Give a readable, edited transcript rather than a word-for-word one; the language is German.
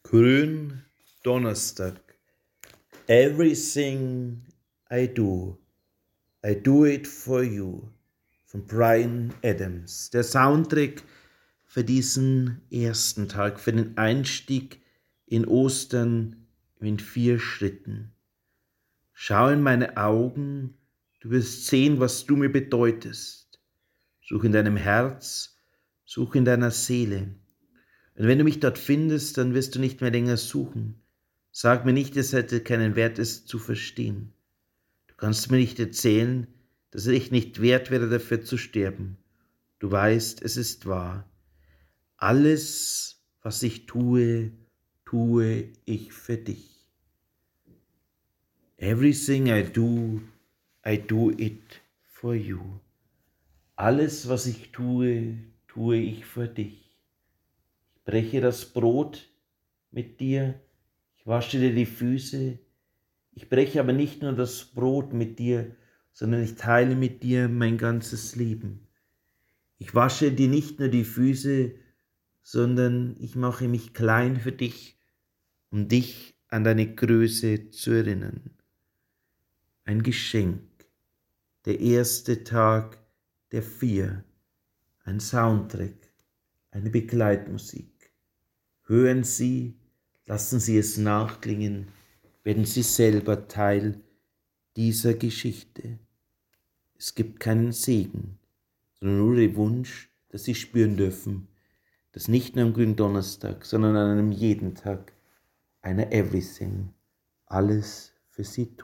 Gründonnerstag. Everything I do it for you. Von Bryan Adams. Der Soundtrack für diesen ersten Tag, für den Einstieg in Ostern in 4 Schritten. Schau in meine Augen, du wirst sehen, was du mir bedeutest. Such in deinem Herz, such in deiner Seele. Und wenn du mich dort findest, dann wirst du nicht mehr länger suchen. Sag mir nicht, es hätte keinen Wert, es zu verstehen. Du kannst mir nicht erzählen, dass ich nicht wert wäre, dafür zu sterben. Du weißt, es ist wahr. Alles, was ich tue, tue ich für dich. Everything I do it for you. Alles, was ich tue, tue ich für dich. Ich breche das Brot mit dir, ich wasche dir die Füße. Ich breche aber nicht nur das Brot mit dir, sondern ich teile mit dir mein ganzes Leben. Ich wasche dir nicht nur die Füße, sondern ich mache mich klein für dich, um dich an deine Größe zu erinnern. Ein Geschenk, der erste Tag der 4, ein Soundtrack, eine Begleitmusik. Hören Sie, lassen Sie es nachklingen, werden Sie selber Teil dieser Geschichte. Es gibt keinen Segen, sondern nur den Wunsch, dass Sie spüren dürfen, dass nicht nur am Gründonnerstag, sondern an einem jeden Tag einer Everything alles für Sie tut.